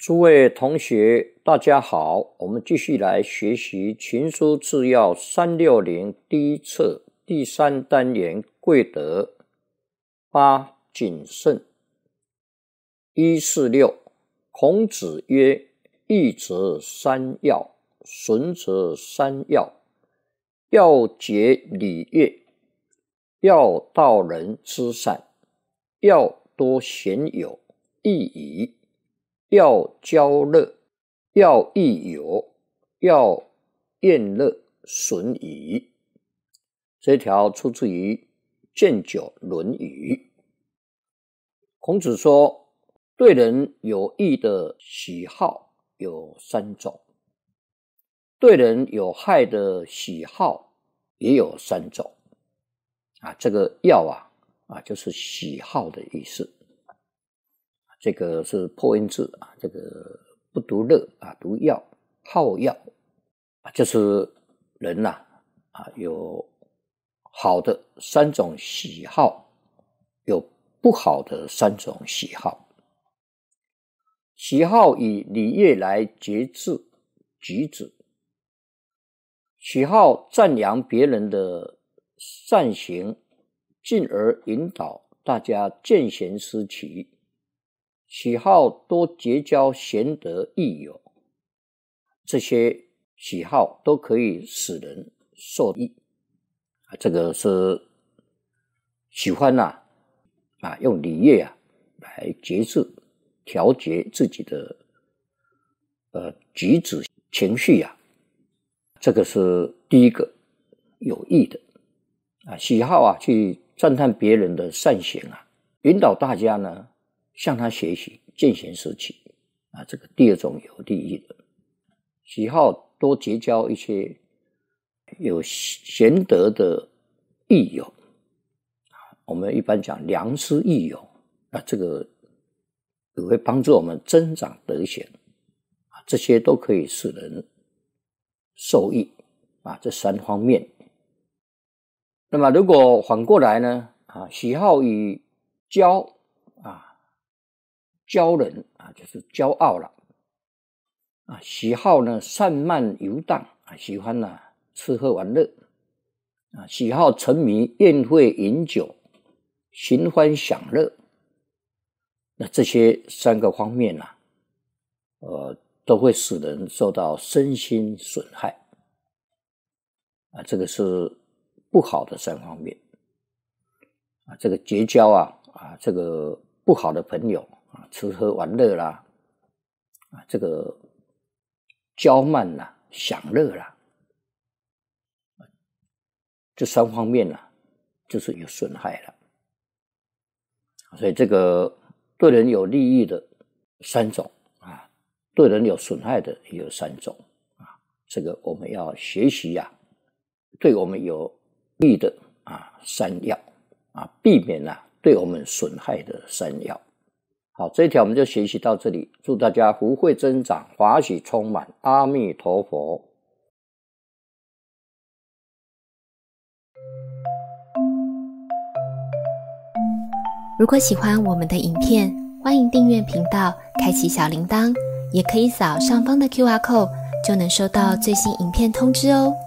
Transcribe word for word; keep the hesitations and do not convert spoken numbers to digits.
诸位同学大家好，我们继续来学习群书治要三六零第一册第三单元贵德八谨慎。一四六，孔子曰：义则三要，损则三要。要节礼乐，要道人之善，要多贤友，益矣。要交乐，要益友，要厌乐，损矣。这条出自于建九论语。孔子说，对人有益的喜好有三种，对人有害的喜好也有三种。啊，这个要啊，啊就是喜好的意思。这个是破音字啊，这个不读乐啊，读要，好要啊，就是人呐 啊, 啊有好的三种喜好，有不好的三种喜好。喜好以礼乐来节制举止，喜好赞扬别人的善行，进而引导大家见贤思齐。喜好多结交贤德益友，这些喜好都可以使人受益。这个是喜欢啊，啊用礼乐啊来节制调节自己的呃举止情绪啊，这个是第一个有益的啊。喜好啊去赞叹别人的善行啊，引导大家呢向他学习，见贤思齐啊，这个第二种有利益的。喜好多结交一些有贤德的益友，我们一般讲良师益友，那这个也会帮助我们增长德行啊，这些都可以使人受益啊，这三方面。那么如果反过来呢啊，喜好以骄啊骄人啊，就是骄傲了啊。喜好呢散漫游荡啊，喜欢呢、啊、吃喝玩乐啊，喜好沉迷宴会饮酒，寻欢享乐。那这些三个方面啊，呃，都会使人受到身心损害啊，这个是不好的三方面啊。这个结交啊啊，这个不好的朋友。啊，吃喝玩乐啦，啊，这个骄慢啦，享乐啦，这三方面啊，就是有损害了。所以这个对人有利益的三种啊，对人有损害的也有三种啊，这个我们要学习呀、啊，对我们有利的啊三要啊，避免啊对我们损害的三要。好，这一条我们就学习到这里，祝大家福慧增长，法喜充满，阿弥陀佛。 如果喜欢我们的影片，欢迎订阅频道，开启小铃铛，也可以扫上方的 Q R code， 就能收到最新影片通知哦。